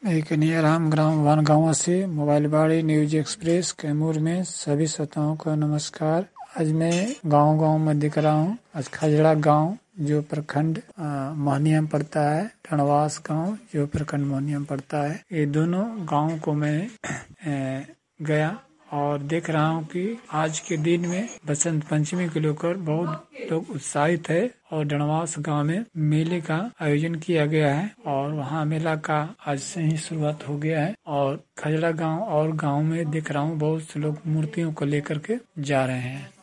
मैं कन्हैयाराम ग्राम वनगांव से मोबाइल बाड़ी न्यूज एक्सप्रेस कैमूर में सभी श्रोताओं को नमस्कार। आज मैं गांव में दिख रहा हूँ। आज खजड़ा गांव जो प्रखंड मोहनिया में पड़ता है, टणवास गांव जो प्रखंड मोहनिया में पड़ता है, ये दोनों गांव को मैं गया और देख रहा हूँ कि आज के दिन में बसंत पंचमी को लेकर बहुत लोग उत्साहित है और डणवास गांव में मेले का आयोजन किया गया है और वहाँ मेला का आज से ही शुरुआत हो गया है। और खजड़ा गांव और गांव में देख रहा हूँ बहुत से लोग मूर्तियों को लेकर के जा रहे हैं।